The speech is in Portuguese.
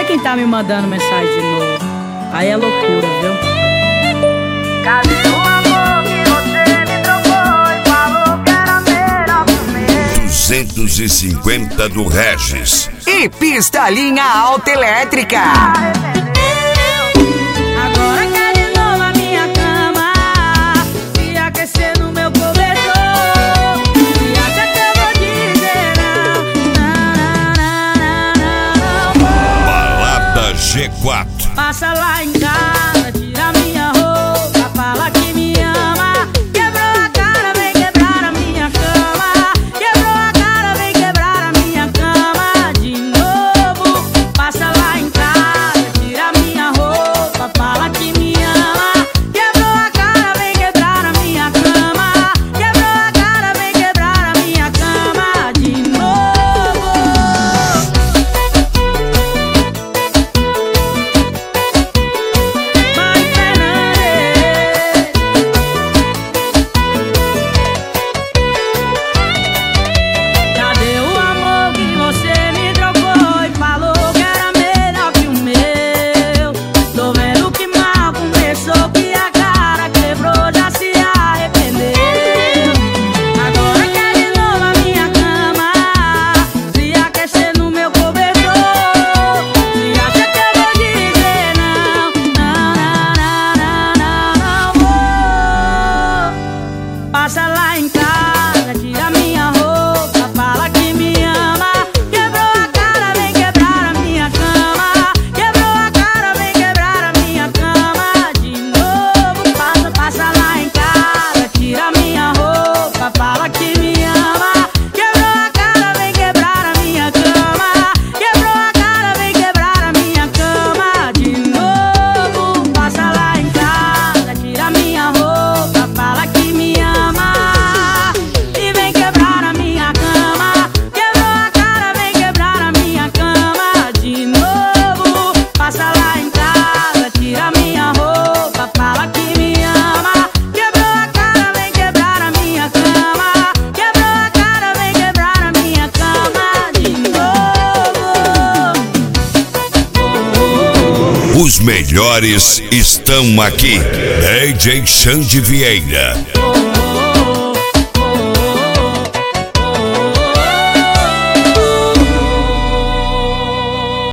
quem tá me mandando mensagem de novo. Aí é loucura, viu? Cadê o amor que você me trocou e falou que era melhor comer? 250 do Regis. E pistolinha alta elétrica. Agora quer de novo a minha cama, se aquecer no meu cobertor. Se acha que eu vou dizer não. Balada G4. Passa lá em casa, tira minha roupa, fala que me ama. Quebrou a cara, vem quebrar a minha cama. Quebrou a cara, vem quebrar a minha cama de novo. Passa lá em casa, tira minha roupa, fala que me ama. Quebrou a cara, vem quebrar a minha cama. Quebrou a cara, vem quebrar a minha cama de novo. Mãe Fernandes, cadê o amor que você me trocou e falou que era melhor que o meu? Tô vendo que mal começou, que a cara quebrou, já se arrependeu. Agora quer de novo a minha cama, se aquecer no meu cobertor. Se acha que eu vou dizer não, não. Passa lá em casa, tira minha roupa, fala que me ama. Quebrou a cara, vem quebrar a minha cama. Quebrou a cara, vem quebrar a minha cama de novo. Passa lá em casa, tira minha roupa, fala que me ama. Quebrou a cara, vem quebrar a minha cama. Quebrou a cara, vem quebrar a minha cama de novo. Passa lá em casa, tira minha roupa, fala que me ama. E vem quebrar a minha cama. Quebrou a cara, vem quebrar a minha cama de novo. Passa lá em casa, tira minha roupa, fala que me ama. Quebrou a cara, vem quebrar a minha cama. Quebrou a cara, vem quebrar a minha cama de novo. Os melhores estão aqui. DJ Xande Vieira.